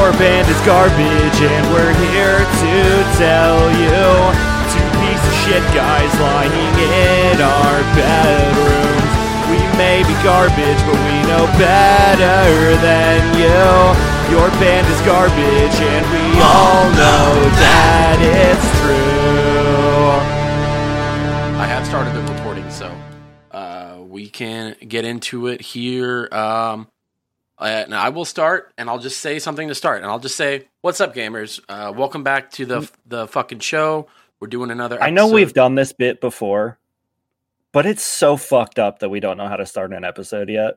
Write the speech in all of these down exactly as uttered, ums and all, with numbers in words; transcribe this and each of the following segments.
Your band is garbage, and we're here to tell you. Two pieces of shit guys lying in our bedrooms. We may be garbage, but we know better than you. Your band is garbage, and we all know that it's true. I have started the recording, so uh, we can get into it here. Um, uh, now I will start, and I'll just say something to start, and I'll just say, "What's up, gamers? Uh, welcome back to the the fucking show. We're doing another episode." I know we've done this bit before, but it's so fucked up that we don't know how to start an episode yet.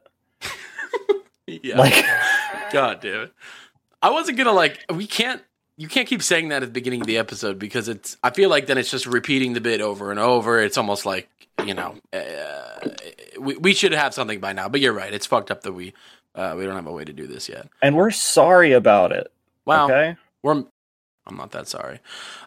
Yeah. Like, God damn it. I wasn't gonna like we can't you can't keep saying that at the beginning of the episode because it's I feel like then it's just repeating the bit over and over. It's almost like, you know, uh, we we should have something by now. But you're right, it's fucked up that we uh, we don't have a way to do this yet. and we're sorry about it. Well, Okay. we're I'm not that sorry.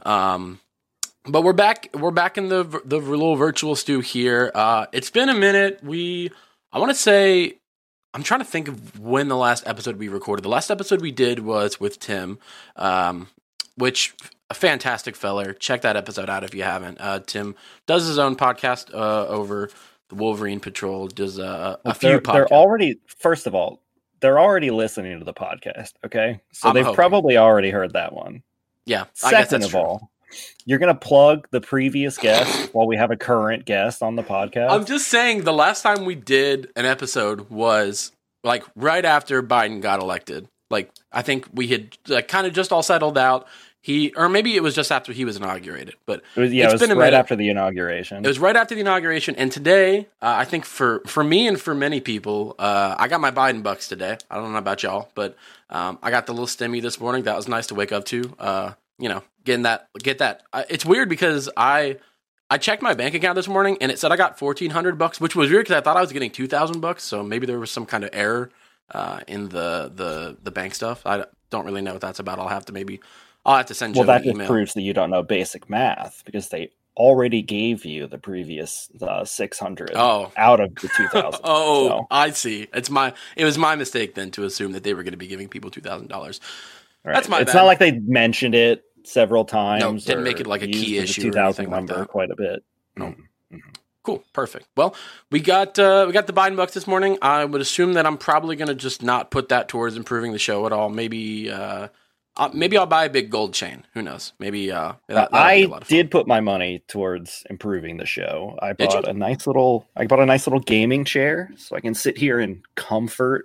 Um But we're back. We're back in the the little virtual stew here. Uh, it's been a minute. We, I want to say, I'm trying to think of when the last episode we recorded. The last episode we did was with Tim, um, which a fantastic feller. Check that episode out if you haven't. Uh, Tim does his own podcast uh, over the Wolverine Patrol. Does uh, a few they're, podcasts. they're already, first of all, they're already listening to the podcast. Okay. So I'm they've hoping. probably already heard that one. Yeah, I guess Second that's of true. all, you're going to plug the previous guest while we have a current guest on the podcast. I'm just saying the last time we did an episode was like right after Biden got elected. Like I think we had like kind of just all settled out. He or maybe it was just after he was inaugurated. But It was, yeah, it's it was been a right minute. after the inauguration. It was right after the inauguration, and today uh, I think for for me and for many people, uh, I got my Biden bucks today. I don't know about y'all, but um, I got the little stimmy this morning. That was nice to wake up to. Uh, you know, getting that get that. Uh, it's weird because I. I checked my bank account this morning and it said I got fourteen hundred bucks, which was weird because I thought I was getting two thousand bucks. So maybe there was some kind of error uh, in the, the, the bank stuff. I don't really know what that's about. I'll have to maybe, I'll have to send you well, that an just email. proves that you don't know basic math because they already gave you the previous uh, six hundred Oh. out of the two thousand. Oh, So, I see. It's my, it was my mistake then to assume that they were going to be giving people two thousand dollars. right. That's my It's bad. not like they mentioned it several times. No, didn't or make it like a key used the issue or two thousand anything like number that. quite a bit. No. Mhm. Cool, perfect. Well, we got uh, we got the Biden bucks this morning. I would assume that I'm probably going to just not put that towards improving the show at all. Maybe uh, uh, maybe I'll buy a big gold chain. Who knows? Maybe uh, that, that'll be a I lot of fun. did put my money towards improving the show. I Did bought you? a nice little I bought a nice little gaming chair so I can sit here in comfort.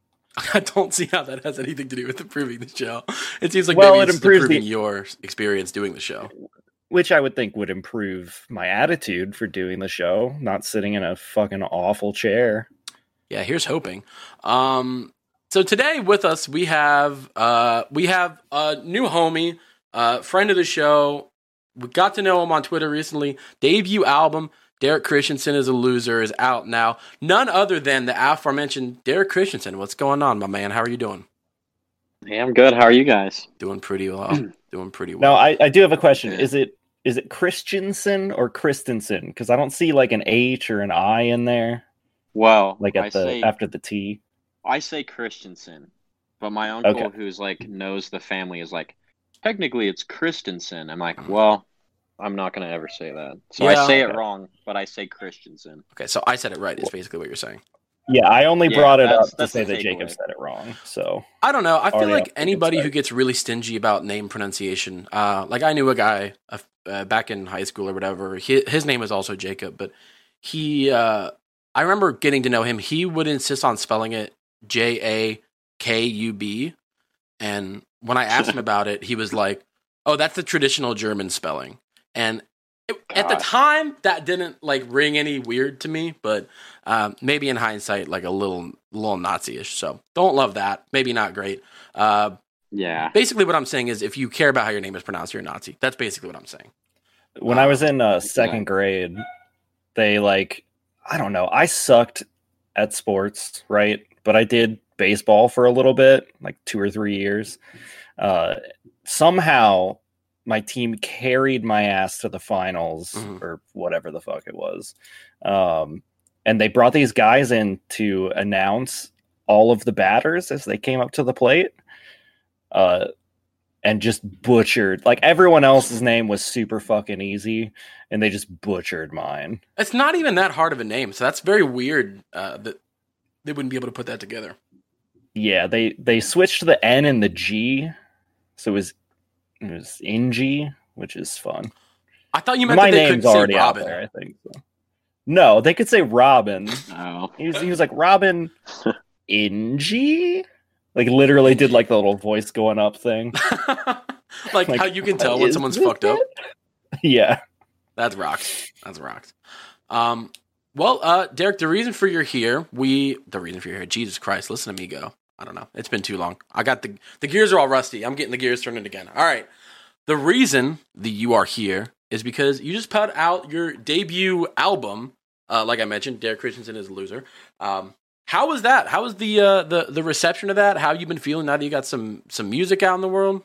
I don't see how that has anything to do with improving the show. It seems like Well, maybe it it's improves improving the- your experience doing the show. Which I would think would improve my attitude for doing the show, not sitting in a fucking awful chair. Yeah, here's hoping. Um, so today with us we have uh, we have a new homie, uh, friend of the show. We got to know him on Twitter recently. Debut album, Derek Christensen is a Loser, is out now. None other than the aforementioned Derek Christensen. What's going on, my man? How are you doing? Hey, I'm good. How are you guys? Doing pretty well. Doing pretty well. Now, I, I do have a question. Is it is it Christensen or Christensen? Because I don't see like an H or an I in there, Well, like I at the say after the T. I say Christensen, but my uncle, Okay. who's like knows the family, is like, technically it's Christensen. I'm like, Mm. well, I'm not gonna ever say that. So Yeah. I say it Okay. wrong, but I say Christensen. Okay, so I said it right, is basically what you're saying. Yeah, I only Yeah, brought it that's- up to that's say the that Jacob takeaway. said it wrong. So I don't know. I feel Already like off the anybody good who start. gets really stingy about name pronunciation, uh, like I knew a guy uh, uh, back in high school or whatever. He, his name was also Jacob, but he, uh, I remember getting to know him. He would insist on spelling it J A K U B, and when I asked him about it, he was like, "Oh, that's the traditional German spelling." And it, at the God. time, that didn't like ring any weird to me, but um, maybe in hindsight, like a little, little Nazi-ish. So don't love that. Maybe not great. Uh, Yeah. basically, what I'm saying is, if you care about how your name is pronounced, you're a Nazi. That's basically what I'm saying. when I was in uh, second Yeah. grade, they like I don't know. I sucked at sports, right? But I did baseball for a little bit, like two or three years. Uh, somehow, my team carried my ass to the finals Mhm. or whatever the fuck it was. Um, and they brought these guys in to announce all of the batters as they came up to the plate. uh, and just butchered. Like, everyone else's name was super fucking easy, and they just butchered mine. It's not even that hard of a name, so that's very weird uh, that they wouldn't be able to put that together. Yeah, they they switched the N and the G, so it was it was Ingy, which is fun. I thought you meant My that they name's could say already Robin. out there, I think. So. No, they could say Robin. Oh. He was, he was like, Robin Ingy? Like, literally did like the little voice going up thing. like, Like, how you can tell what when is someone's this fucked up. it? Yeah. That's rocks. That's rocks. Um, well, uh, Derek, the reason for you're here, we the reason for you're here. Jesus Christ, listen to me go. I don't know. It's been too long. I got the the gears are all rusty. I'm getting the gears turned again. All right. The reason that you are here is because you just put out your debut album. Uh, like I mentioned, Derek Christensen is a loser. Um, how was that? How was the uh, the the reception of that? How have you been feeling now that you got some some music out in the world?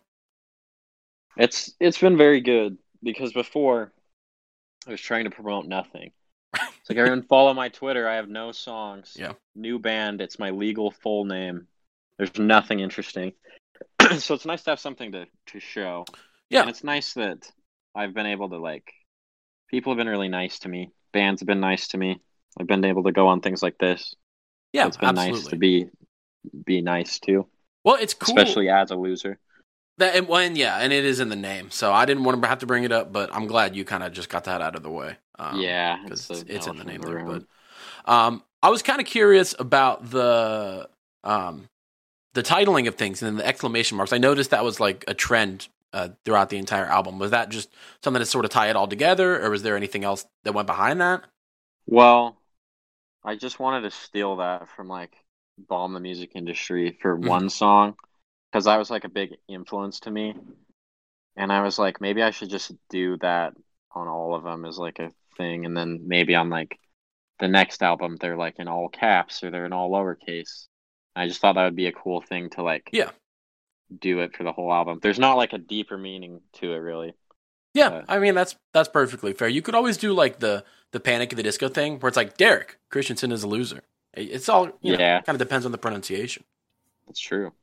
It's it's been very good because before I was trying to promote nothing. It's like, everyone follow my Twitter. I have no songs. Yeah. New band. It's my legal full name. There's nothing interesting. So it's nice to have something to, to show. Yeah. And it's nice that I've been able to, like, people have been really nice to me. Bands have been nice to me. I've been able to go on things like this. Yeah, It's been absolutely. nice to be be nice to. Well, it's cool. Especially as a loser. That and, well, and yeah, and it is in the name, so I didn't want to have to bring it up, but I'm glad you kind of just got that out of the way. Um, Yeah, because it's it's, the it's in the elephant name in the there. room. But um, I was kind of curious about the um, the titling of things and then the exclamation marks. I noticed that was like a trend uh, throughout the entire album. Was that just something to sort of tie it all together, or was there anything else that went behind that? Well, I just wanted to steal that from, like, Bomb the Music Industry for Mhm. one song, because that was, like, a big influence to me. And I was like, maybe I should just do that on all of them as, like, a thing. And then maybe on, like, the next album, they're, like, in all caps or they're in all lowercase. I just thought that would be a cool thing to, like, Yeah. do it for the whole album. There's not, like, a deeper meaning to it, really. Yeah, Uh, I mean that's that's perfectly fair. You could always do like the the Panic at the Disco thing, where it's like Derek Christensen is a loser. It's all you Yeah. know, kind of depends on the pronunciation. That's true.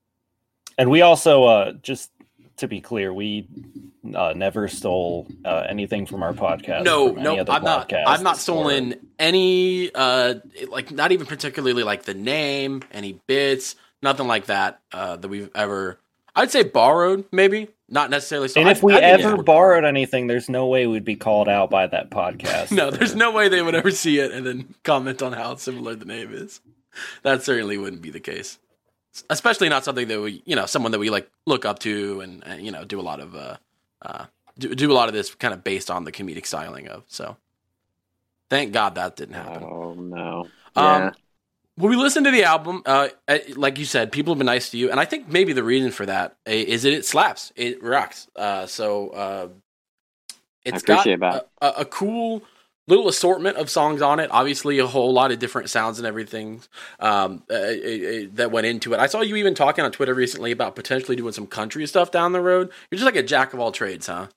And we also, uh, just to be clear, we uh, never stole uh, anything from our podcast. No, from no, any other I'm not. podcasts I've not or- stolen any, uh, like not even particularly like the name, any bits, nothing like that uh, that we've ever. I'd say borrowed, maybe not necessarily. And if we I, I think ever it's- borrowed anything, there's no way we'd be called out by that podcast. no, there's for- no way they would ever see it and then comment on how similar the name is. That certainly wouldn't be the case. Especially not something that we, you know, someone that we like look up to and, and you know, do a lot of, uh, uh, do, do a lot of this kind of based on the comedic styling of. So thank God that didn't happen. Oh, no. Um, Yeah. When we listened to the album, uh, uh, like you said, people have been nice to you, and I think maybe the reason for that i- is that it slaps, it rocks. Uh, so uh, it's appreciate got that. a, a, a cool little assortment of songs on it. Obviously, a whole lot of different sounds and everything um, uh, uh, uh, that went into it. I saw you even talking on Twitter recently about potentially doing some country stuff down the road. You're just like a jack of all trades, huh?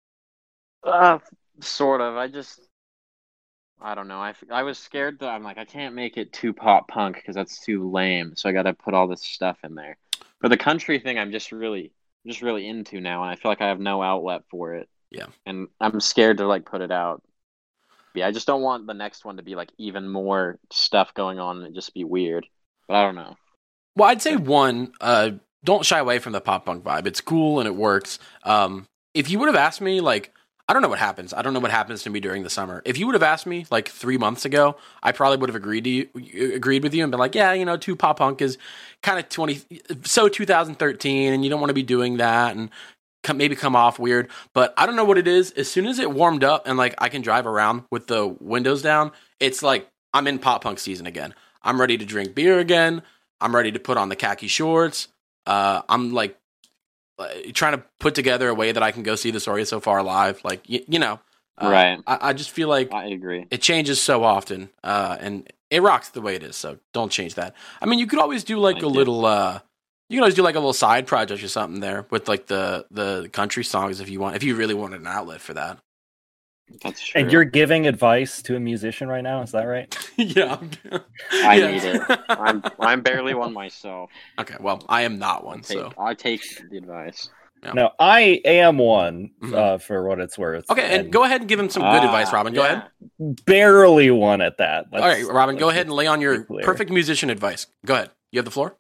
Uh, sort of. I just, I don't know. I, f- I was scared that I'm like, I can't make it too pop punk because that's too lame. So I got to put all this stuff in there. But the country thing, I'm just really, just really into now, and I feel like I have no outlet for it. Yeah. And I'm scared to like put it out. Yeah, I just don't want the next one to be like even more stuff going on and it just be weird. But I don't know. Well, I'd say one, uh, don't shy away from the pop punk vibe. It's cool and it works. Um, if you would have asked me, like, I don't know what happens. I don't know what happens to me during the summer. If you would have asked me like three months ago, I probably would have agreed to you, agreed with you and been like, yeah, you know, two pop punk is kind of twenty, so two thousand thirteen, and you don't want to be doing that and come, maybe come off weird. But I don't know what it is. As soon as it warmed up and like I can drive around with the windows down, it's like I'm in pop punk season again. I'm ready to drink beer again. I'm ready to put on the khaki shorts. Uh, I'm like trying to put together a way that I can go see the Story So Far live. Like, you, you know, uh, Right. I, I just feel like I agree. it changes so often, uh, and it rocks the way it is. So don't change that. I mean, you could always do like I a do. little, uh, you can always do like a little side project or something there with like the, the country songs if you want, if you really wanted an outlet for that. That's true. And you're giving advice to a musician right now, is that right? yeah. I Yeah. need it. I'm I'm barely one myself. Okay, well, I am not one, I take, so. I take the advice. Yeah. No, I am one, Mhm. uh, for what it's worth. Okay, and go ahead and give him some good Ah, advice, Robin. Go yeah. ahead. barely one at that. All right, Let's- Robin, go let's ahead and just lay on your be clear. perfect musician advice. Go ahead. You have the floor.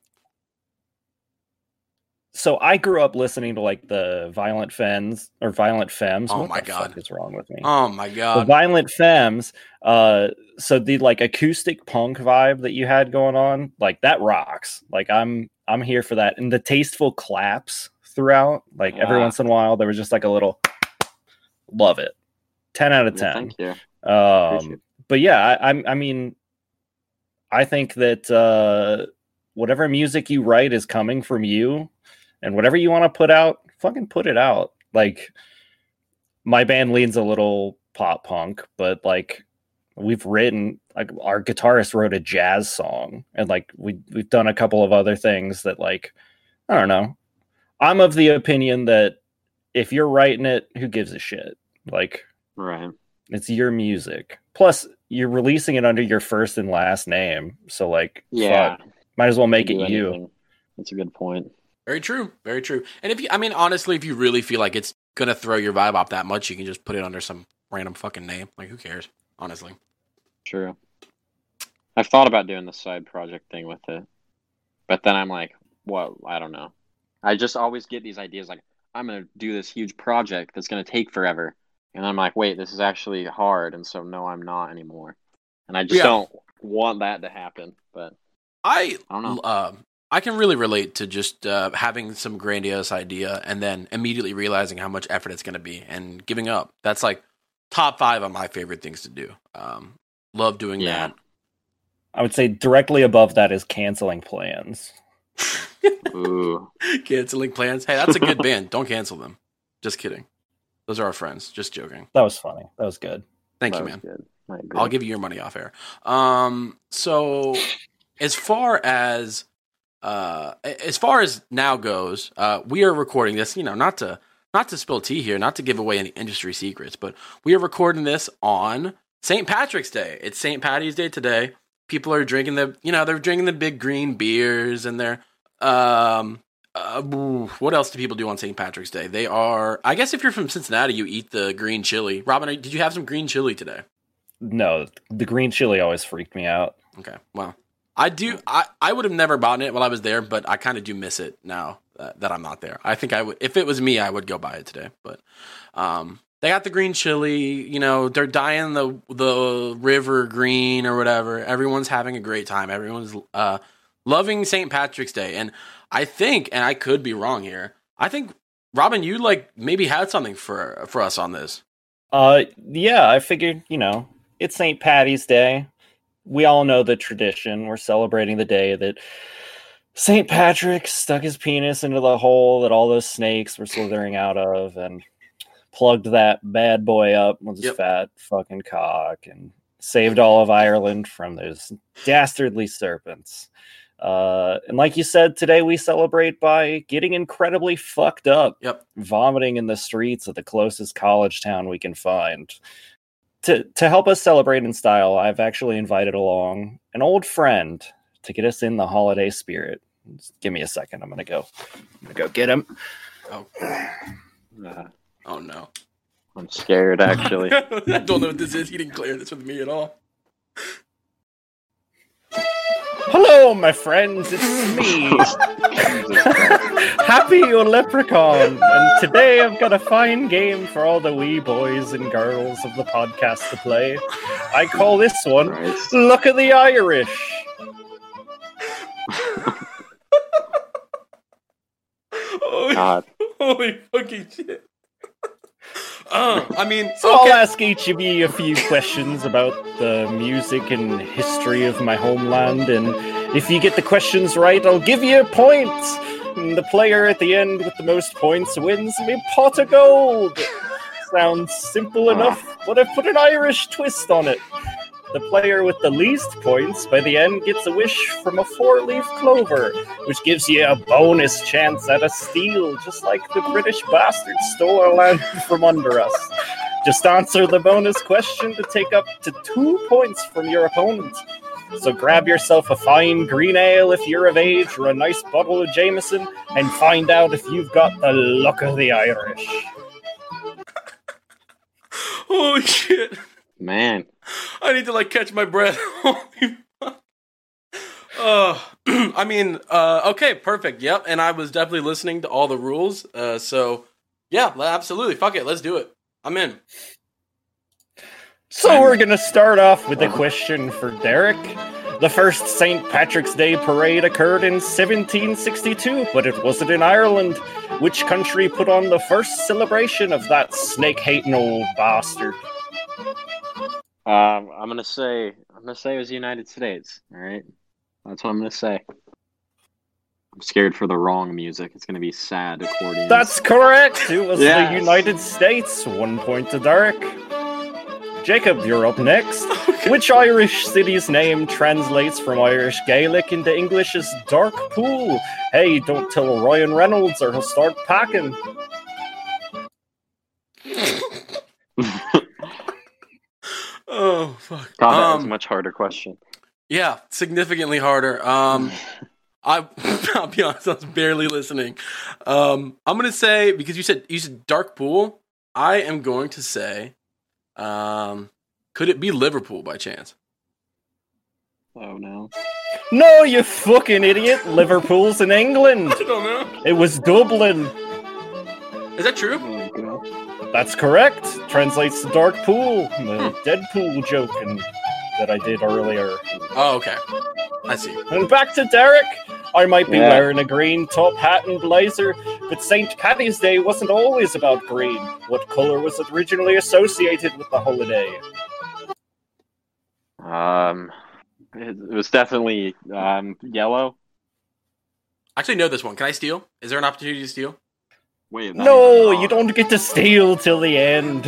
So I grew up listening to like the Violent Femmes or Violent Femmes. Oh what my the God. fuck is wrong with me? Oh my the god. Violent Femmes. Uh, so the like acoustic punk vibe that you had going on, like that rocks. Like I'm I'm here for that. And the tasteful claps throughout, like every Ah. once in a while, there was just like a little. Love it. Ten out of Yeah, ten. thank you. Um, Appreciate but yeah, I, I, I mean, I think that uh, whatever music you write is coming from you, and whatever you want to put out, fucking put it out. Like, my band leans a little pop punk, but like, we've written like our guitarist wrote a jazz song, and like we we've done a couple of other things that like I don't know. I'm of the opinion that if you're writing it, who gives a shit? Like. Right. It's your music. Plus, you're releasing it under your first and last name. So, like, Yeah. fuck, might as well make Do it you. anything. That's a good point. Very true. Very true. And if you, I mean, honestly, if you really feel like it's gonna throw your vibe off that much, you can just put it under some random fucking name. Like, who cares? Honestly. True. I've thought about doing the side project thing with it, but then I'm like, well, I don't know. I just always get these ideas like, I'm gonna do this huge project that's gonna take forever, and I'm like, wait, this is actually hard, and so no, I'm not anymore, and I just Yeah. don't want that to happen. But I I don't know. uh, I can really relate to just uh, having some grandiose idea and then immediately realizing how much effort it's going to be and giving up. That's like top five of my favorite things to do. Um, love doing Yeah. I would say directly above that is canceling plans. Ooh, that. Canceling plans. Hey, that's a good band. Don't cancel them. Just kidding. Those are our friends. Just joking. That was funny. That was good. Thank that you, was man. good. I agree. I'll give you your money off air. Um, so as far as uh, as far as now goes, uh, we are recording this. You know, not to not to spill tea here, not to give away any industry secrets, but we are recording this on Saint Patrick's Day. It's Saint Patty's Day today. People are drinking the, you know, they're drinking the big green beers, and they're um. Uh, what else do people do on Saint Patrick's Day? They are, I guess if you're from Cincinnati, you eat the green chili. Robin, did you have some green chili today? No, the green chili always freaked me out. Okay, well, I do. I, I would have never bought it while I was there, but I kind of do miss it now that, that I'm not there. I think I would, if it was me, I would go buy it today. But um, they got the green chili. You know, they're dyeing the the river green or whatever. Everyone's having a great time. Everyone's uh, loving Saint Patrick's Day, and I think, and I could be wrong here, I think Robin, you like maybe had something for for us on this. Uh, yeah, I figured, you know, it's Saint Patty's Day. We all know the tradition. We're celebrating the day that Saint Patrick stuck his penis into the hole that all those snakes were slithering out of and plugged that bad boy up with his Yep. fat fucking cock and saved all of Ireland from those dastardly serpents. Uh, and like you said, today we celebrate by getting incredibly fucked up. Yep. Vomiting in the streets of the closest college town we can find. To to help us celebrate in style, I've actually invited along an old friend to get us in the holiday spirit. Just give me a second. I'm gonna go. I'm gonna go get him. Oh, Uh, oh no. I'm scared, actually. I don't know what this is. He didn't clear this with me at all. Hello, my friends. It's me, Happy your Leprechaun, and today I've got a fine game for all the wee boys and girls of the podcast to play. I call this one Christ. "Look at the Irish." Holy, God. holy fucking shit. Uh, I mean, So I'll okay. ask each of you a few questions about the music and history of my homeland, and if you get the questions right, I'll give you points. And the player at the end with the most points wins me pot of gold. Sounds simple enough, but I've put an Irish twist on it. The player with the least points by the end gets a wish from a four-leaf clover, which gives you a bonus chance at a steal, just like the British bastards stole our land from under us. Just answer the bonus question to take up to two points from your opponent. So grab yourself a fine green ale if you're of age, or a nice bottle of Jameson, and find out if you've got the luck of the Irish. Holy shit. Man. I need to, like, catch my breath. Holy fuck. Oh, I mean, uh, okay, perfect. Yep, and I was definitely listening to all the rules. Uh, so, yeah, absolutely. Fuck it. Let's do it. I'm in. So we're going to start off with a question for Derek. The first Saint Patrick's Day parade occurred in seventeen sixty-two, but it wasn't in Ireland. Which country put on the first celebration of that snake-hating old bastard? Um, I'm gonna say I'm gonna say it was the United States. All right, that's what I'm gonna say. I'm scared for the wrong music. It's gonna be sad accordion. That's correct. It was Yes. the United States. One point to Derek. Jacob, you're up next. Which Irish city's name translates from Irish Gaelic into English as Dark Pool? Hey, don't tell Ryan Reynolds or he'll start packing. Oh, fuck. God, that was Um, a much harder question. Yeah, significantly harder. Um, I, I'll be honest, I was barely listening. Um, I'm gonna say, because you said you said Dark Pool, I am going to say, um, could it be Liverpool by chance? Oh no. No, you fucking idiot. Liverpool's in England. I don't know. It was Dublin. Is that true? Oh god. That's correct. Translates to Dark Pool. The Deadpool joke and, that I did earlier. Oh, okay. I see. And back to Derek. I might be Yeah. wearing a green top hat and blazer, but Saint Paddy's Day wasn't always about green. What color was originally associated with the holiday? Um, it, it was definitely um yellow. I actually know this one. Can I steal? Is there an opportunity to steal? Wait, No, you don't get to steal till the end.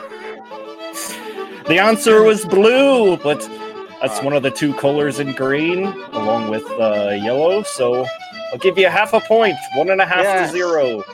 The answer was blue, but that's one of the two colors in green, along with uh, yellow, so I'll give you half a point. One and a half Yes. to zero.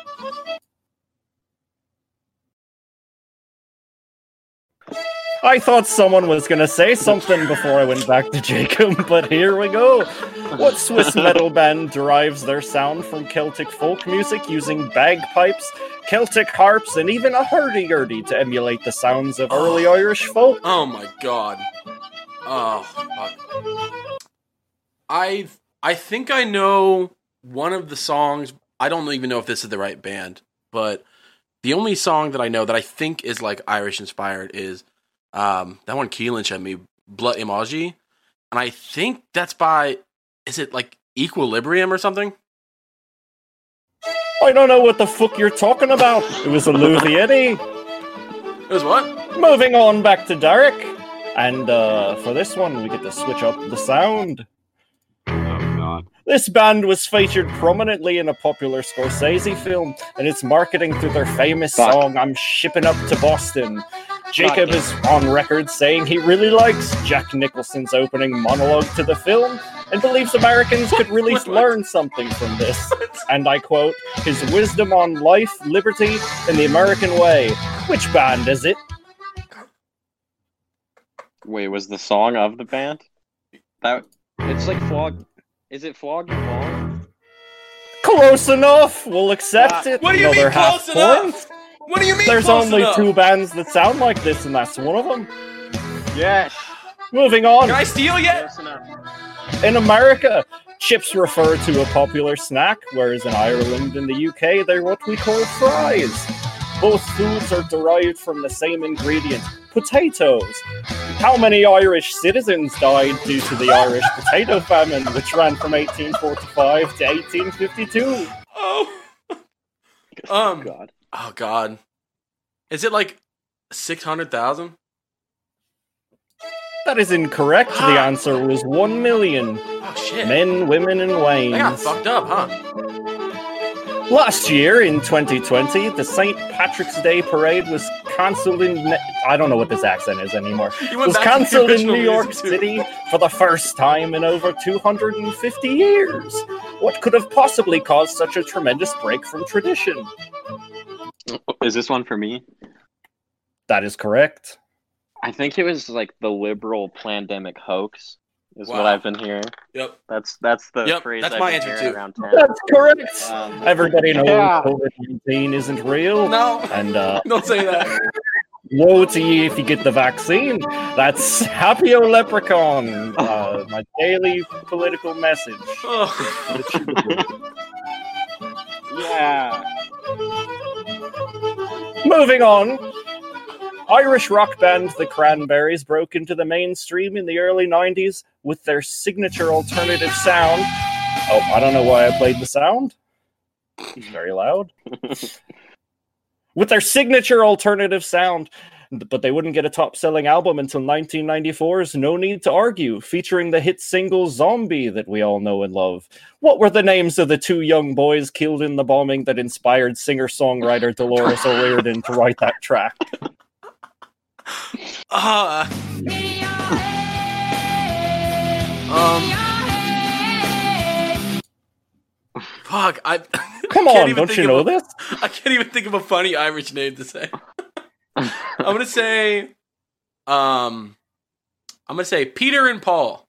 I thought someone was going to say something before I went back to Jacob, but here we go. What Swiss metal band derives their sound from Celtic folk music using bagpipes, Celtic harps, and even a hurdy-gurdy to emulate the sounds of early Irish folk? Oh my god. Oh, fuck. I I think I know one of the songs. I don't even know if this is the right band, but the only song that I know that I think is like Irish inspired is um, that one Keelan showed me, Blood Emoji, and I think that's by, is it like Equilibrium or something? I don't know what the fuck you're talking about. It was a Louvieti. It was what? Moving on back to Derek. And uh, for this one, we get to switch up the sound. Oh god. This band was featured prominently in a popular Scorsese film, and it's marketing through their famous Fuck. song, I'm Shipping Up to Boston. Jacob Fuck. is on record saying he really likes Jack Nicholson's opening monologue to the film, and believes Americans could really What? learn something from this. And I quote, his wisdom on life, liberty, and the American way. Which band is it? Wait, was the song of the band? That it's like Flog. Is it Flog Your Ball? Close enough. We'll accept Ah, it. What do you Another mean half close enough? point. What do you mean There's close only enough? two bands that sound like this, and that's one of them. Yes. Moving on. Can I steal yet? Close enough. In America, chips refer to a popular snack, whereas in Ireland and the U K, they're what we call fries. Both foods are derived from the same ingredient, potatoes. How many Irish citizens died due to the Irish potato famine, which ran from eighteen forty-five to eighteen fifty-two? Oh. Um. God. Oh god. Is it like six hundred thousand? That is incorrect. The answer was one million. Oh shit. Men, women, and I got wains. fucked up, huh? Last year, in twenty twenty, the Saint Patrick's Day parade was cancelled in... Ne- I don't know what this accent is anymore. You went was back to the cancelled in original New York music, too. City for the first time in over two hundred fifty years. What could have possibly caused such a tremendous break from tradition? Is this one for me? That is correct. I think it was like the liberal pandemic hoax is Wow. what I've been hearing. Yep. That's that's the Yep, phrase that's I've my been answer hearing too. around town. That's correct. Um, Everybody knows yeah. COVID nineteen isn't real. No, And uh, don't say that. woe to ye if you get the vaccine. That's Happy O Leprechaun, uh, my daily political message. Oh. Yeah. Moving on. Irish rock band The Cranberries broke into the mainstream in the early nineties with their signature alternative sound. Oh, I don't know why I played the sound. It's very loud. With their signature alternative sound, but they wouldn't get a top-selling album until nineteen ninety-four's No Need to Argue, featuring the hit single Zombie that we all know and love. What were the names of the two young boys killed in the bombing that inspired singer-songwriter Dolores O'Riordan to write that track? Uh, um. Fuck, I. Come can't on, even don't think you of know a- this? I can't even think of a funny Irish name to say. I'm gonna say, um, I'm gonna say Peter and Paul.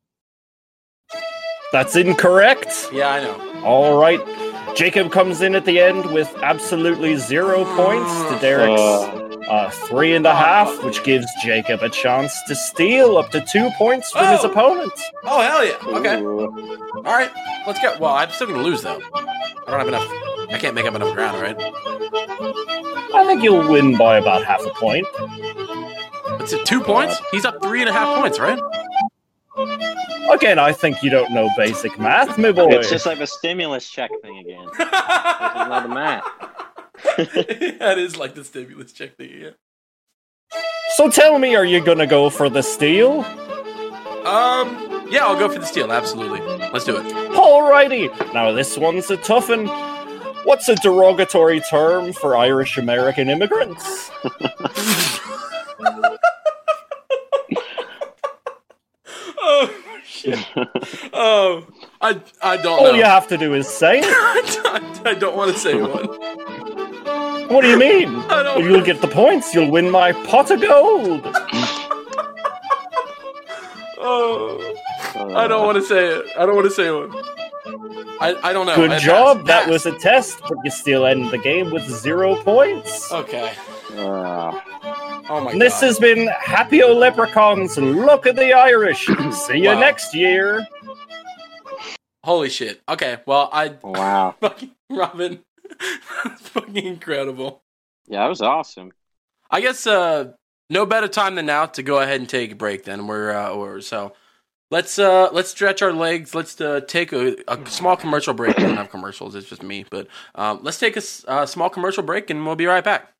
That's incorrect. Yeah, I know. All right. Jacob comes in at the end with absolutely zero points to Derek's Uh, uh, three and a half, which gives Jacob a chance to steal up to two points from his Oh. opponent. Oh hell yeah! Okay, ooh. all right, let's go. Well, I'm still gonna lose though. I don't have enough. I can't make up enough ground, right? I think you'll win by about half a point. It's at two points. He's up three and a half points, right? Again, I think you don't know basic math, my boy. It's just like the stimulus check thing again. Doesn't know the math. That is like the stimulus check thing. Yeah. So tell me, are you gonna go for the steal? Um. Yeah, I'll go for the steal. Absolutely. Let's do it. Alrighty. Now this one's a toughin'. What's a derogatory term for Irish American immigrants? Oh shit. Oh, I I don't All know. you have to do is say it. I, I don't want to say one. What do you mean? I don't. You'll get the points. You'll win my pot of gold. Oh, I don't want to say it. I don't want to say one. I, I don't know. Good I job. pass. That Pass. was a test, but you still end the game with zero points. Okay. Uh, Oh my And this god. has been Happy O Leprechauns. Look at the Irish. See you Wow. next year. Holy shit. Okay. Well, I wow. fucking Robin. That's fucking incredible. Yeah, that was awesome. I guess uh, no better time than now to go ahead and take a break. Then we're uh, or so. Let's uh let's stretch our legs. Let's uh, take a, a small commercial break. We don't have commercials. It's just me. But um, let's take a s- uh, small commercial break, and we'll be right back.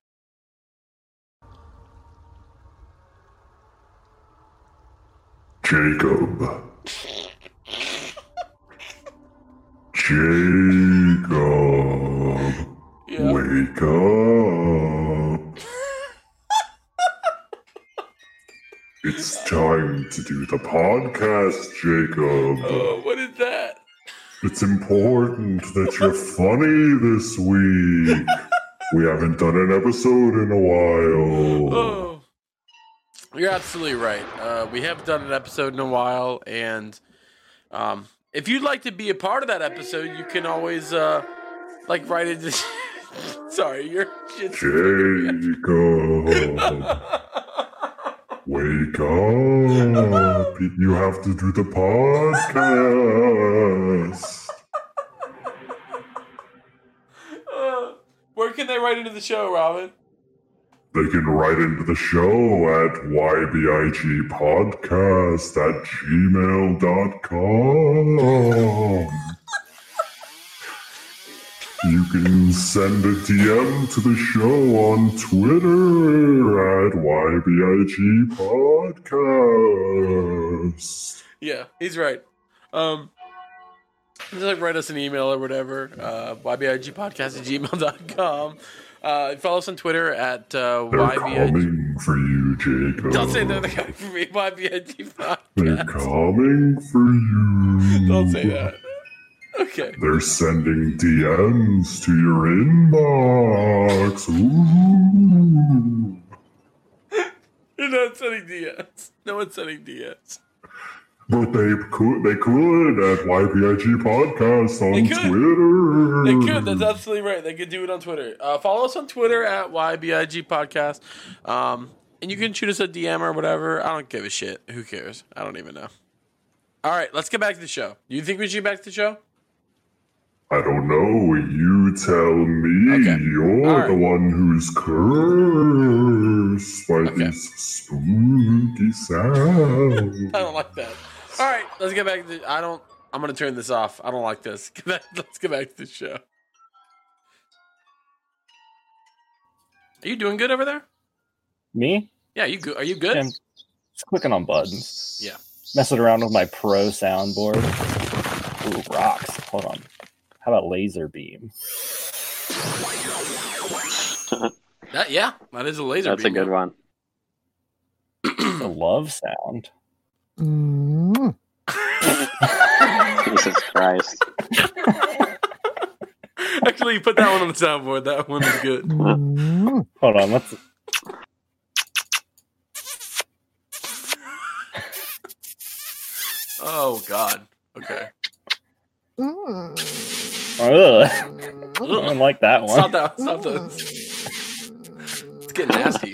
Jacob. Jacob. Yeah. Wake up. It's time to do the podcast, Jacob. Oh, what is that? It's important that you're funny this week. We haven't done an episode in a while. Oh, you're absolutely right. Uh, we haven't done an episode in a while, and um, if you'd like to be a part of that episode, you can always uh, like write it. Sorry, you're shit's Jacob. Wake up. You have to do the podcast. Uh, where can they write into the show, Robin? They can write into the show at ybigpodcast at gmail dot com. You can send a D M to the show on Twitter at ybigpodcast. Yeah, he's right. Um, just like write us an email or whatever. Uh, ybigpodcast at gmail dot com. Uh, follow us on Twitter at uh, They're ybig. coming for you, Jacob. Don't say they're the guy for me. Y B I G They're podcast. coming for you. Don't say that. Okay. They're sending D Ms to your inbox. Ooh. You're not sending D Ms. No one's sending D Ms. But they could, they could at Y P I G Podcast on They could. Twitter. They could. That's absolutely right. They could do it on Twitter. Uh, follow us on Twitter at Y B I G Podcast. Um, and you can shoot us a D M or whatever. I don't give a shit. Who cares? I don't even know. All right, let's get back to the show. You think we should get back to the show? I don't know. You tell me. Okay. You're All right. the one who's cursed by Okay. these spooky sounds. I don't like that. All right, let's get back to the, I don't, I'm going to turn this off. I don't like this. Get back- Let's get back to the show. Are you doing good over there? Me? Yeah, you good? Are you good? I'm just clicking on buttons. Yeah. Messing around with my pro soundboard. Ooh, rocks. Hold on. How about laser beam? That, yeah, that is a laser That's beam. a good one. It's a love sound. Mm. Jesus Christ. Actually, you put that one on the soundboard. That one is good. Mm. Hold on, let's. Oh, God. Okay. Mm. Ugh. I Mm. don't like that Stop one. that. Stop that. It's getting nasty.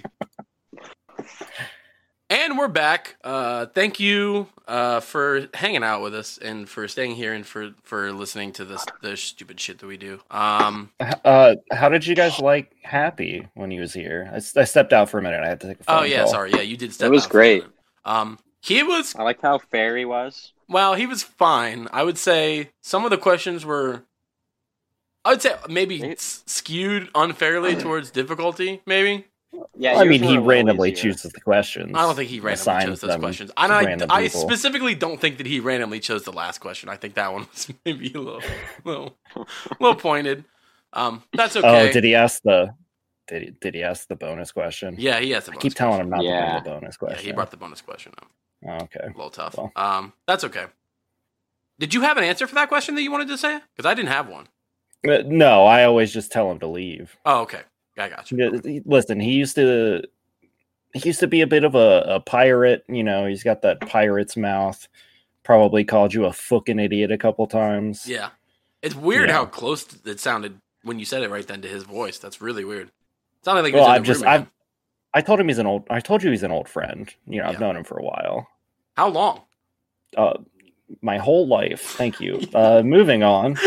And we're back. Uh, thank you uh, for hanging out with us and for staying here and for, for listening to this the stupid shit that we do. Um, Uh, how did you guys like Happy when he was here? I, s- I stepped out for a minute. I had to take a phone oh yeah, call. sorry. Yeah, you did. Step It was out for a great. minute. Um, he was I liked how fair he was. well. He was fine. I would say some of the questions were. I would say maybe It- s- skewed unfairly towards difficulty. Maybe. Yeah, Well, I yours mean, were he a little randomly easier. chooses the questions. I don't think he randomly assigns chose those them questions. to And I, random I people. specifically don't think that he randomly chose the last question. I think that one was maybe a little, little, little pointed. Um, that's okay. Oh, did he ask the? Did he, did he ask the bonus question? Yeah, he has the I bonus keep telling him not Yeah. to bring the bonus question. question. Yeah, he brought the bonus question up. Oh, okay. A little tough. Well. Um, that's okay. Did you have an answer for that question that you wanted to say? Because I didn't have one. Uh, No, I always just tell him to leave. Oh, okay. I got you. Yeah, he- Listen, he used to he used to be a bit of a, a pirate. You know, he's got that pirate's mouth. Probably called you a fucking idiot a couple times. Yeah. It's weird Yeah. how close it sounded when you said it right then to his voice. That's really weird. It sounded like he Well, was in I've the just room I've again. I told him he's an old. I told you he's an old friend. You know, I've Yeah. known him for a while. How long? Uh, my whole life. Thank you. Uh, moving on.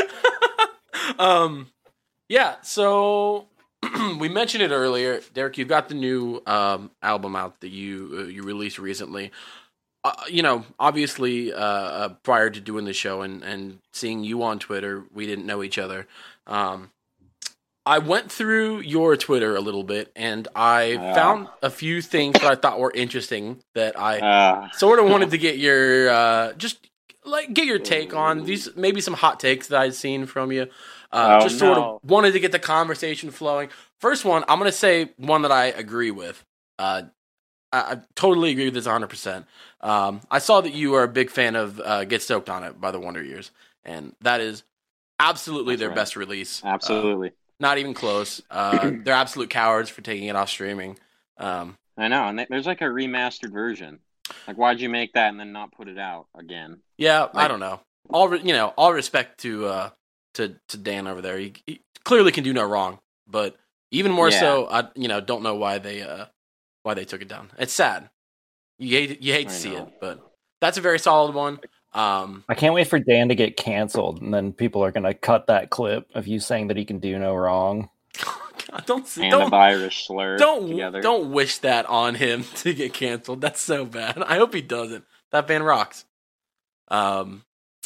um, yeah. So we mentioned it earlier, Derek. You've got the new um, album out that you uh, you released recently. Uh, you know, obviously, uh, uh, prior to doing the show and, and seeing you on Twitter, we didn't know each other. Um, I went through your Twitter a little bit, and I Ah. found a few things that I thought were interesting that I Uh, sort of wanted to get your uh, just like get your take on these, maybe some hot takes that I'd seen from you. Uh, Oh, just sort no. of wanted to get the conversation flowing. First one, I'm gonna say one that I agree with. Uh, I, I totally agree with this one hundred percent. Um, I saw that you are a big fan of uh, "Get Stoked on It" by the Wonder Years, and that is absolutely That's their right. best release. Uh, absolutely. not even close. Uh, they're absolute cowards for taking it off streaming. Um, I know, and th- there's like a remastered version. Like, why'd you make that and then not put it out again? Yeah, I Like- don't know. All re- you know, all respect to uh, to to Dan over there. He, he clearly can do no wrong, but even more Yeah. so, I you know don't know why they uh, why they took it down. It's sad. You hate you hate to I see know. it, but that's a very solid one. Um, I can't wait for Dan to get canceled, and then people are gonna cut that clip of you saying that he can do no wrong. God, don't s- And a don't Irish slur don't together. don't wish that on him to get canceled. That's so bad. I hope he doesn't. That band rocks. Um,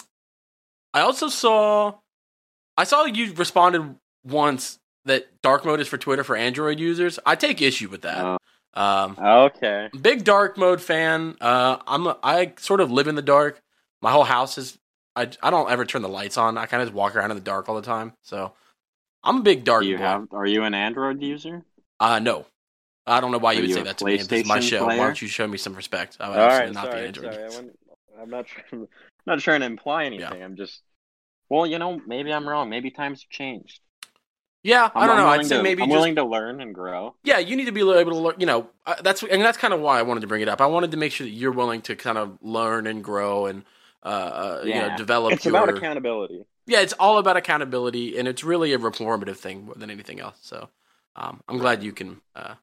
I also saw, I saw you responded once that dark mode is for Twitter for Android users. I take issue with that. Oh. Um, Okay. big dark mode fan. Uh, I'm a, I sort of live in the dark. My whole house is. I I don't ever turn the lights on. I kind of just walk around in the dark all the time. So I'm a big dark. Do you boy. have? Are you an Android user? Uh, no. I don't know why you Are would you say a that to me. This is my PlayStation show. Why player? don't you show me some respect? I would All absolutely right, not be sorry, Android. sorry. I wouldn't- I'm not trying. Not trying to imply anything. I'm just. Well, you know, maybe I'm wrong. Maybe times have changed. Yeah, I'm, I don't I'm know. willing I'd say to, maybe I'm just willing to learn and grow. yeah. You need to be able to learn. You know, uh, that's and that's kind of why I wanted to bring it up. I wanted to make sure that you're willing to kind of learn and grow and uh, uh you know Yeah, develop it's your. about accountability. Yeah, it's all about accountability, and it's really a reformative thing more than anything else. So, um, I'm glad you can. Uh,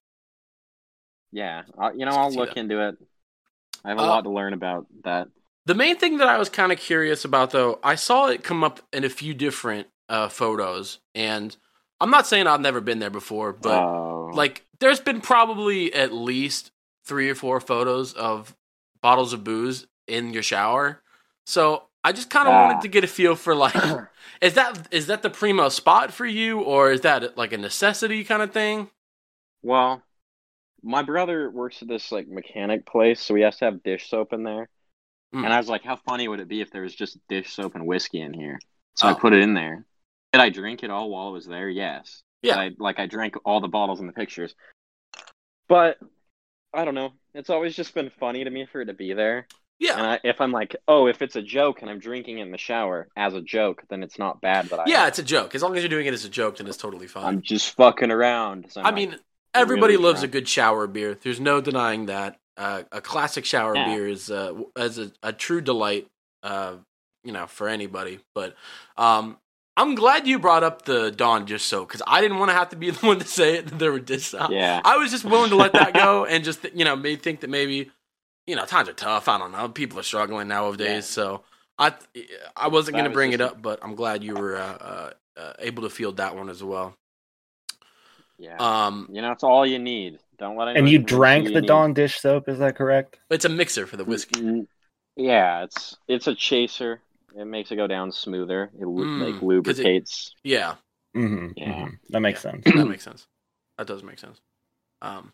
Yeah, I, you know, So I I'll see look that. into it. I have a Uh, lot to learn about that. The main thing that I was kind of curious about, though, I saw it come up in a few different uh, photos, and I'm not saying I've never been there before, but Oh. like, there's been probably at least three or four photos of bottles of booze in your shower. So I just kind of Ah. wanted to get a feel for like, is that is that the primo spot for you, or is that like a necessity kind of thing? Well, my brother works at this like mechanic place, so he has to have dish soap in there. Mm. And I was like, how funny would it be if there was just dish soap and whiskey in here? So I Oh. put it in there. Did I drink it all while it was there? Yes. Yeah. I, like I drank all the bottles in the pictures. But I don't know. It's always just been funny to me for it to be there. Yeah. And I, if I'm like, oh, if it's a joke and I'm drinking in the shower as a joke, then it's not bad that I. Yeah, it's a joke. As long as you're doing it as a joke, then it's totally fine. I'm just fucking around. So I'm I like, mean, everybody really loves drunk. a good shower beer. There's no denying that. Uh, a classic shower Yeah. beer is uh, as a, a true delight, uh, you know, for anybody. But um, I'm glad you brought up the Dawn just so, because I didn't want to have to be the one to say it that there were diss. Yeah. I was just willing to let that go and just, you know, may think that maybe, you know, times are tough. I don't know. People are struggling nowadays. Yeah. So I I wasn't That going to was bring it just- up, but I'm glad you were uh, uh, uh, able to field that one as well. Yeah. Um, You know, it's all you need. Don't let anyone And you convince drank you the need- Dawn dish soap, is that correct? it's a mixer for the whiskey. Mm, Yeah, it's it's a chaser. It makes it go down smoother. It lu- Mm, like 'cause it- lubricates. Yeah, Mm-hmm. Yeah. That makes sense. that makes sense. That does make sense. Um,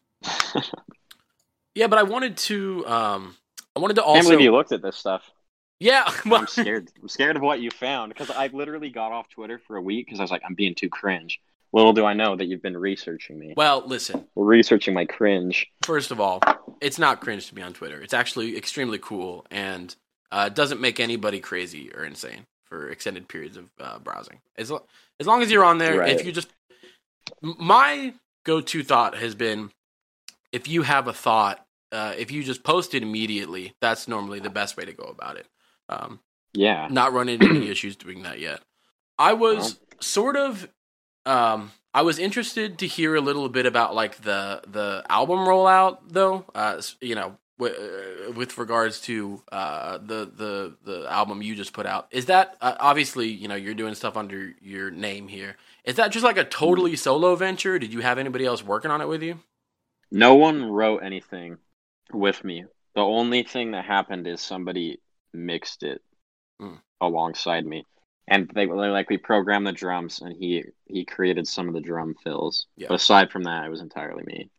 yeah, but I wanted to. Um, I wanted to Can't also. believe you looked at this stuff. Yeah, well, I'm scared. I'm scared of what you found because I literally got off Twitter for a week because I was like, I'm being too cringe. Little do I know that you've been researching me. well, listen. Researching my cringe. First of all, it's not cringe to be on Twitter. It's actually extremely cool and uh, doesn't make anybody crazy or insane for extended periods of uh, browsing. As lo- as long as you're on there, Right. if you just m- my go-to thought has been if you have a thought, uh, if you just post it immediately, that's normally the best way to go about it. Um, Yeah. not run into any issues doing that yet. I was sort of um I was interested to hear a little bit about like the the album rollout though. Uh s- you know, w- uh, with regards to uh the the the album you just put out. Is that uh, obviously, you know, you're doing stuff under your name here. Is that just like a totally solo venture? Did you have anybody else working on it with you? No one wrote anything with me. The only thing that happened is somebody mixed it Mm. alongside me. And they, they like we programmed the drums and he he created some of the drum fills. Yeah. But aside from that, it was entirely me.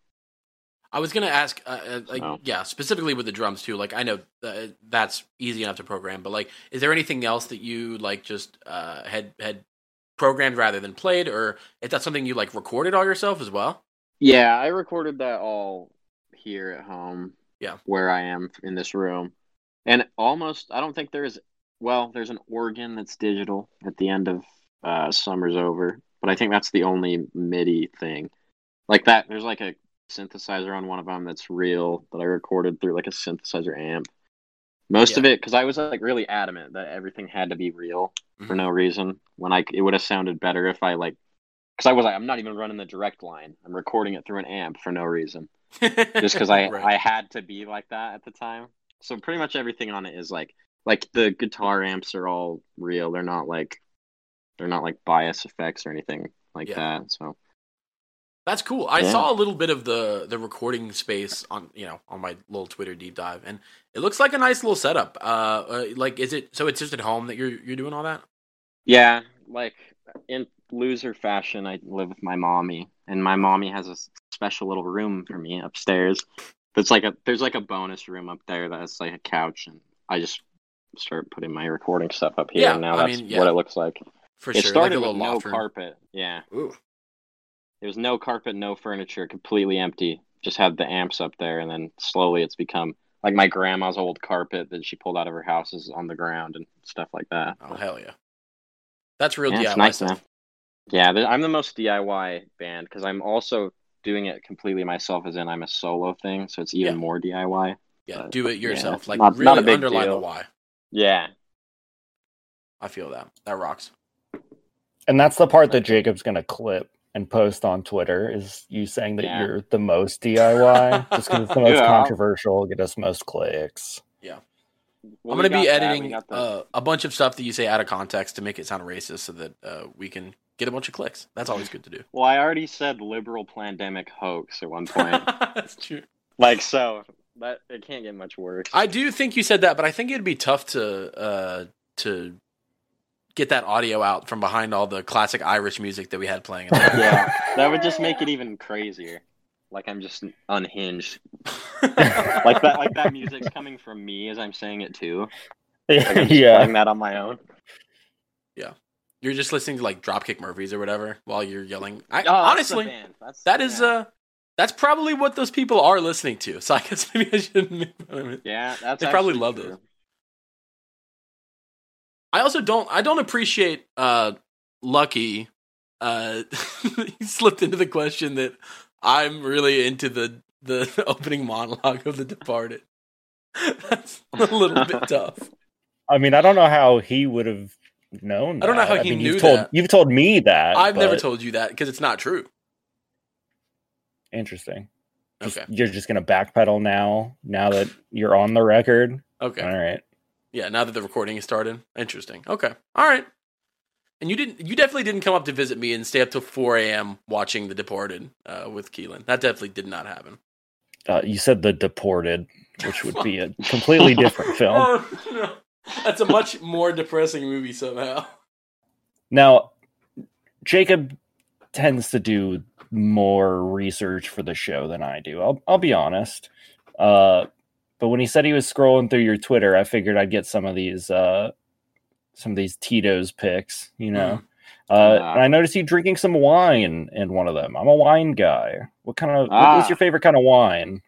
I was gonna ask, uh, uh, like, So- yeah, specifically with the drums too. Like, I know uh, that's easy enough to program, but like, is there anything else that you like just uh, had had programmed rather than played, or is that something you like recorded all yourself as well? Yeah, I recorded that all here at home. Yeah. Where I am in this room. And almost I don't think there's well, there's an organ that's digital at the end of uh Summer's Over, but I think that's the only MIDI thing. Like that there's like a synthesizer on one of them that's real that I recorded through like a synthesizer amp. Most Yeah. of it cuz I was like really adamant that everything had to be real for Mhm. no reason when I it would have sounded better if I like cuz I was like I'm not even running the direct line. I'm recording it through an amp for no reason. Just because I, Right. I had to be like that at the time. So pretty much everything on it is like like the guitar amps are all real. They're not like they're not like bias effects or anything like Yeah. that. So That's cool. I Yeah. saw a little bit of the the recording space on you know on my little Twitter deep dive, and it looks like a nice little setup. Uh, uh like is it so? It's just at home that you're you're doing all that? yeah, like in loser fashion, I live with my mommy, and my mommy has a s- special little room for me upstairs. There's like a there's like a bonus room up there that's like a couch, and I just start putting my recording stuff up here. Yeah, and now I that's mean, yeah. what it looks like. For It sure. started like a with little no loft room. carpet. Yeah. Ooh. There was no carpet, no furniture, completely empty. Just had the amps up there, and then slowly it's become like my grandma's old carpet that she pulled out of her house is on the ground and stuff like that. Oh hell yeah. That's real Yeah, D I Y it's nice, stuff. man. Yeah, th- I'm the most D I Y band because I'm also doing it completely myself, as in I'm a solo thing, so it's even Yeah. more D I Y. Yeah, But, do it yeah, yourself. like not- really not a big underline deal. the why. Yeah, I feel that. That rocks. And that's the part that Jacob's going to clip and post on Twitter is you saying that Yeah. you're the most D I Y just because it's the most Yeah, I'll- controversial, get us most clicks. Well, I'm we going to be got that, we editing got the- uh, a bunch of stuff that you say out of context to make it sound racist so that uh, we can get a bunch of clicks. That's always good to do. Well, I already said liberal pandemic hoax at one point. That's true. Like, so that it can't get much worse. I do think you said that, but I think it'd be tough to uh, to get that audio out from behind all the classic Irish music that we had playing. Yeah, that would just make it even crazier. Like I'm just unhinged. Like that, like that music's coming from me as I'm saying it too. Like I'm just yeah. playing that on my own. You're just listening to like Dropkick Murphys or whatever while you're yelling. I, Oh, that's the honestly, band. That's, that is yeah. uh, that's probably what those people are listening to. So I guess maybe I shouldn't make fun of it. yeah, that's They probably actually love true. it. I also don't. I don't appreciate uh, Lucky. Uh, he slipped into the question that I'm really into the the opening monologue of The Departed. That's a little bit tough. I mean, I don't know how he would have known. I don't know that. how he I mean, knew you've told, that. You've told me that. I've never but- told you that because it's not true. Interesting. Just- Okay. You're just going to backpedal now, now that you're on the record. Okay. All right. Yeah, now that the recording has started. Interesting. Okay. All right. And you didn't you definitely didn't come up to visit me and stay up till four a.m. watching The Departed uh, with Keelan. That definitely did not happen. Uh, you said The Deported, which would be a completely different film. Oh, no. That's a much more depressing movie somehow. Now, Jacob tends to do more research for the show than I do. I'll I'll be honest. Uh, but when he said he was scrolling through your Twitter, I figured I'd get some of these uh, some of these Tito's picks, you know. Uh, Ah. and I noticed you drinking some wine in one of them. I'm a wine guy. What kind of what Ah. was your favorite kind of wine?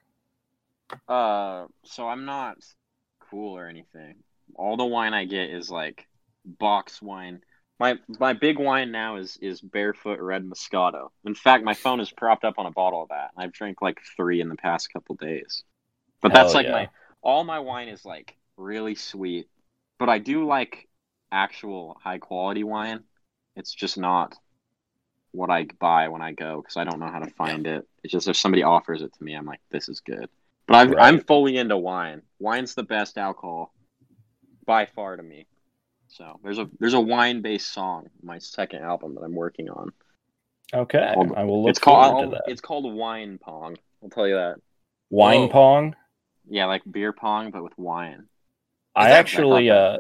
Uh, so I'm not cool or anything. All the wine I get is like box wine. My my big wine now is is Barefoot Red Moscato. In fact, my phone is propped up on a bottle of that. I've drank like three in the past couple days. But that's Hell like yeah. my all my wine is like really sweet. But I do like actual high quality wine. It's just not what I buy when I go because I don't know how to find it. It's just if somebody offers it to me, I'm like, this is good. But I've, Right. I'm fully into wine. Wine's the best alcohol by far to me. So there's a there's a wine based song, my second album that I'm working on. Okay, Called- I will look It's called forward to that. it's called Wine Pong. I'll tell you that. Wine Whoa. pong. Yeah, like beer pong, but with wine. I that- actually, uh,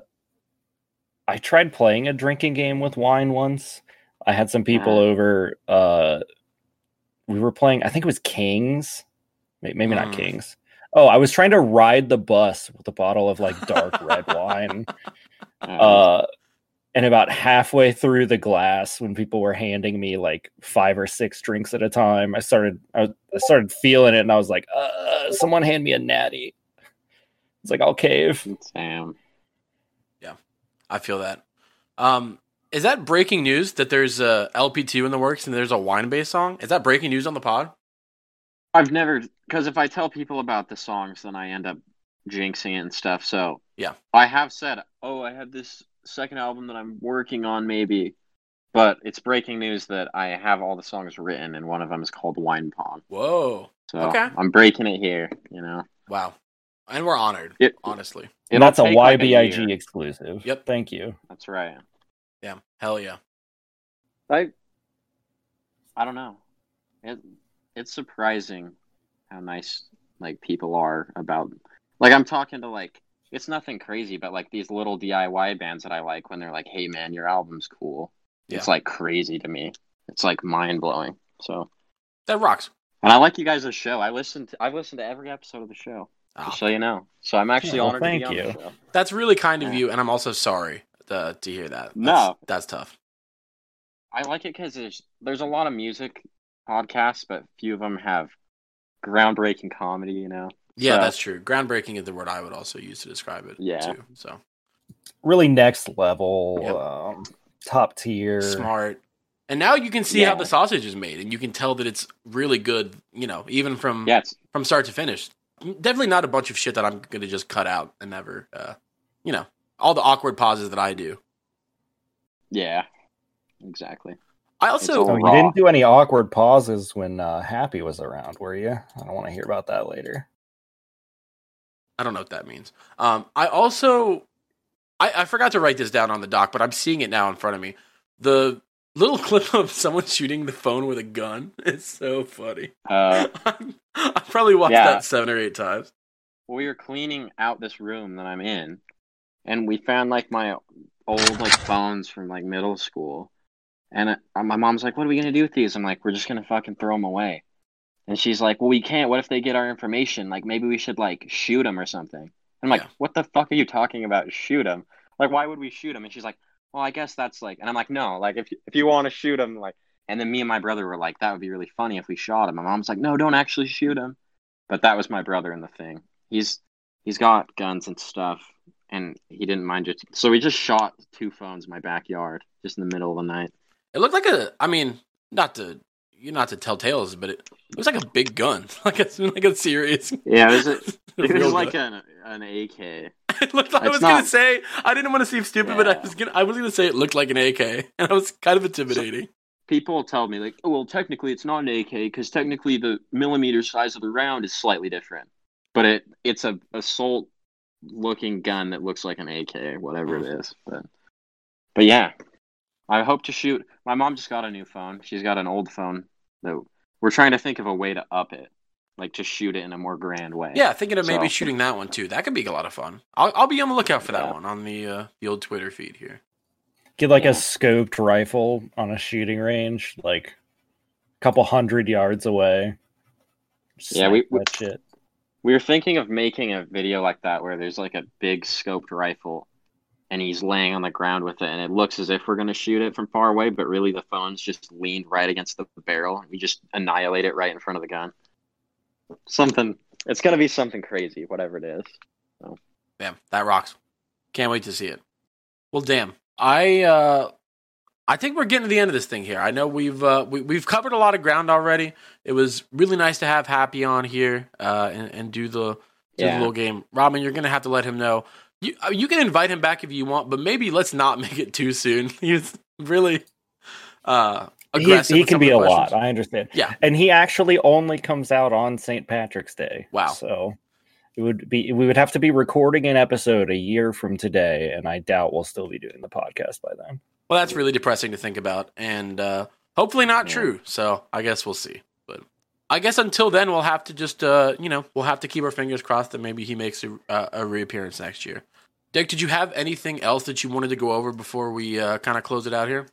I tried playing a drinking game with wine once. I had some people Ah. over. Uh, we were playing. I think it was Kings, May- maybe not Mm. Kings. Oh, I was trying to ride the bus with a bottle of like dark red wine. Uh, Uh, and about halfway through the glass, when people were handing me like five or six drinks at a time, I started, I, I started feeling it, and I was like, uh, "Someone hand me a natty." It's like I'll cave. Damn. I feel that. Um, is that breaking news that there's a L P two in the works and there's a wine-based song? Is that breaking news on the pod? I've never because if I tell people about the songs, then I end up jinxing it and stuff. So Yeah. I have said, oh, I have this second album that I'm working on, maybe, but it's breaking news that I have all the songs written, and one of them is called Wine Pong. Whoa. So Okay. I'm breaking it here. You know, Wow. And we're honored, It- honestly. And It'll that's a take, like, a Y B I G year. exclusive. Yep. Thank you. That's right. Yeah. Hell yeah. I I don't know. It it's surprising how nice like people are about like I'm talking to like it's nothing crazy, but like these little D I Y bands that I like when they're like, "Hey man, your album's cool." It's Yeah. like crazy to me. It's like mind blowing. So, That rocks. and I like you guys' show. I listened to I've listened to every episode of the show. Ah, Just so you know. So I'm actually Well, honored to thank be on you. the show. that's really kind of Yeah. you, and I'm also sorry to, to hear that. That's, No. That's tough. I like it because there's there's a lot of music podcasts, but few of them have groundbreaking comedy. You know. Yeah, So- that's true. Groundbreaking is the word I would also use to describe it, Yeah. too. So, Really next level, Yep. um, top tier. smart And now you can see Yeah. how the sausage is made, and you can tell that it's really good. You know, even from Yeah, it's, from start to finish. Definitely not a bunch of shit that I'm going to just cut out and never. Uh, you know, all the awkward pauses that I do. yeah, exactly. I It's also So all you raw. didn't do any awkward pauses when uh, Happy was around, were you? I don't want to hear about that later. I don't know what that means. Um, I also, I, I forgot to write this down on the doc, but I'm seeing it now in front of me. The little clip of someone shooting the phone with a gun is so funny. Uh, I probably watched Yeah. that seven or eight times. we were cleaning out this room that I'm in, and we found like my old like phones from like middle school, and uh, my mom's like, "What are we gonna do with these?" I'm like, "We're just gonna fucking throw them away." And she's like, "Well, we can't. What if they get our information? Like, maybe we should like shoot them or something." I'm like, Yeah. "What the fuck are you talking about? Shoot them? Like, why would we shoot them?" And she's like, "Well, I guess that's like," and I'm like, "No, like if you, if you want to shoot them, like." And then me and my brother were like, "That would be really funny if we shot him." My mom's like, "No, don't actually shoot him." But that was my brother in the thing. He's he's got guns and stuff, and he didn't mind just. So we just shot two phones in my backyard, just in the middle of the night. It looked like a. I mean, not to you not to tell tales, but it, it was like a big gun, like a like a serious. Yeah, it was a, it was real like gun. an an A K. It looked like, I It's was gonna not- say I didn't want to seem stupid, but I Yeah. was gonna I was gonna say it looked like an A K, and I was kind of intimidating. People tell me like, "Oh, well, technically it's not an A K because technically the millimeter size of the round is slightly different, but it it's a assault looking gun that looks like an A K, whatever it is." But but yeah, I hope to shoot. My mom just got a new phone. She's got an old phone that we're trying to think of a way to up it, like to shoot it in a more grand way. Yeah, thinking of maybe So- shooting that one too. That could be a lot of fun. I'll I'll be on the lookout for that Yeah. one on the uh, the old Twitter feed here. Get like Yeah. a scoped rifle on a shooting range, like a couple hundred yards away. Yeah, we- Snipe we- that shit. We were thinking of making a video like that where there's like a big scoped rifle and he's laying on the ground with it and it looks as if we're going to shoot it from far away, but really the phone's just leaned right against the barrel. We just annihilate it right in front of the gun. Something, it's going to be something crazy, whatever it is. Damn, that rocks. Can't wait to see it. Well, damn. I uh, I think we're getting to the end of this thing here. I know we've uh, we, we've covered a lot of ground already. It was really nice to have Happy on here uh, and, and do the do the Yeah. little game. Robin, you're gonna have to let him know. You uh, you can invite him back if you want, but maybe let's not make it too soon. He's really uh, He, aggressive. he with can some be a of the lot. questions. I understand. Yeah. And he actually only comes out on Saint Patrick's Day. Wow. So it would be we would have to be recording an episode a year from today, and I doubt we'll still be doing the podcast by then. Well, that's really depressing to think about, and uh, hopefully not Yeah. true. So I guess we'll see. But I guess until then, we'll have to just, uh, you know, we'll have to keep our fingers crossed that maybe he makes a, uh, a reappearance next year. Dick, did you have anything else that you wanted to go over before we uh, kind of close it out here?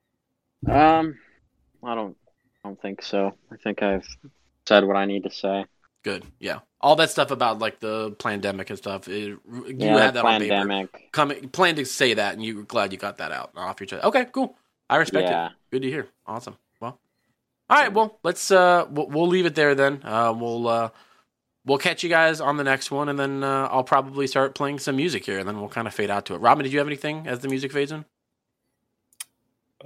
Um, I don't, I don't think so. I think I've said what I need to say. Good, yeah. All that stuff about like the pandemic and stuff. It, you Yeah, had that on paper. pandemic. Coming, planned to say that, and you were glad you got that out off your chest. Okay, cool. I respect Yeah. it. Good to hear. Awesome. Well, all right. Well, let's uh, we'll, we'll leave it there then. Uh, we'll uh, we'll catch you guys on the next one, and then uh, I'll probably start playing some music here, and then we'll kind of fade out to it. Robin, did you have anything as the music fades in? Uh,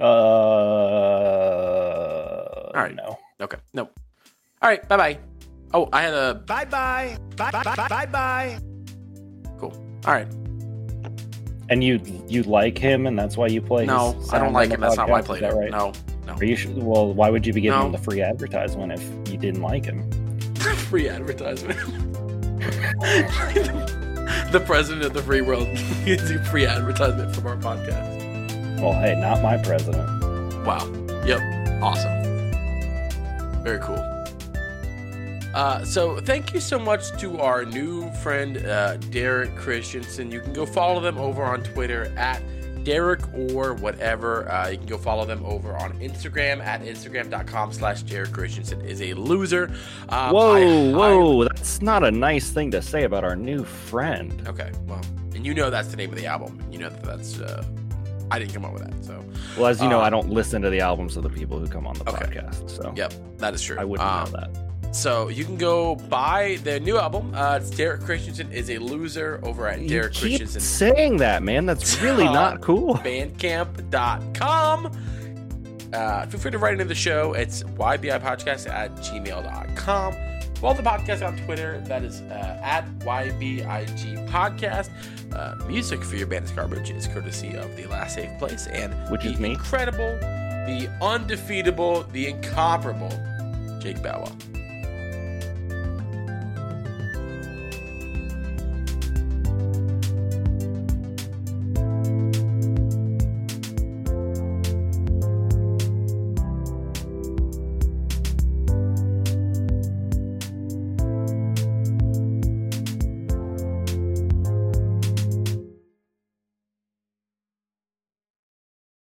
all right. No. Okay. Nope. All right. Bye bye. Oh, I had a Bye bye. Bye bye bye bye bye. cool. All right. And you you like him, and that's why you play. No, his I sound don't like on him. the That's not why I podcast, played is it. that right? No. No. Are you sure? Well, why would you be giving No. him the free advertisement if you didn't like him? Free advertisement. The president of the free world gives you free advertisement from our podcast. Well, hey, not my president. Wow. Yep. Awesome. Very cool. Uh, so thank you so much to our new friend, uh, Derek Christensen. You can go follow them over on Twitter at Derek or whatever. Uh, you can go follow them over on Instagram at instagram.com slash Derek Christensen is a loser. Um, whoa, I whoa, that's not a nice thing to say about our new friend. Okay, well, and you know that's the name of the album. You know that that's, uh, I didn't come up with that, so. Well, as you know, Uh, I don't listen to the albums of the people who come on the Okay. podcast, so Yep, that is true. I wouldn't Um, know that. So you can go buy their new album. Uh, it's Derek Christensen is a loser over at You Derek keep Christensen saying that, man. That's really not cool. bandcamp dot com. uh, feel free to write into the show. It's y b i podcast at gmail dot com. Follow the podcast on Twitter. That is uh, at Y B I G Podcast. Uh, music for your band is garbage is courtesy of The Last Safe Place and Which the is me. incredible, the undefeatable, the incomparable Jake Bow Wow.